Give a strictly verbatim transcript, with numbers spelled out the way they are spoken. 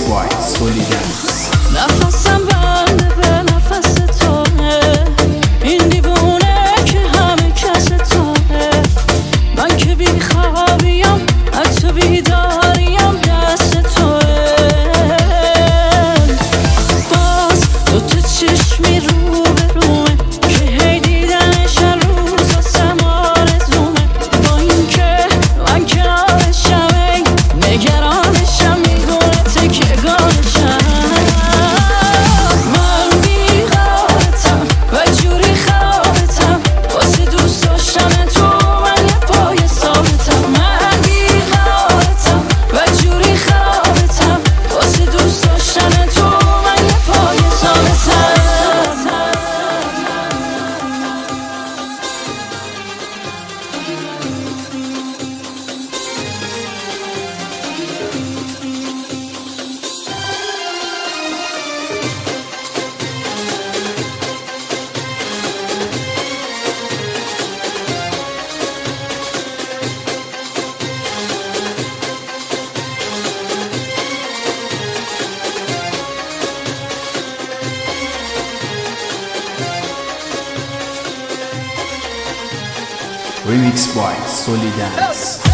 by Solidance. نفسم بنده به نفس توه، این دیوونه که همه کس توه. من که بی خوابیم حتی بیداریم دست توه. باز دوتا چشمی رو به رومه که هی دیدنش هر روز واسم آرزومه. با این که من کنارشم ای نگرانشم، میدونه تکیه‌گاهشم. Remix by Solidance.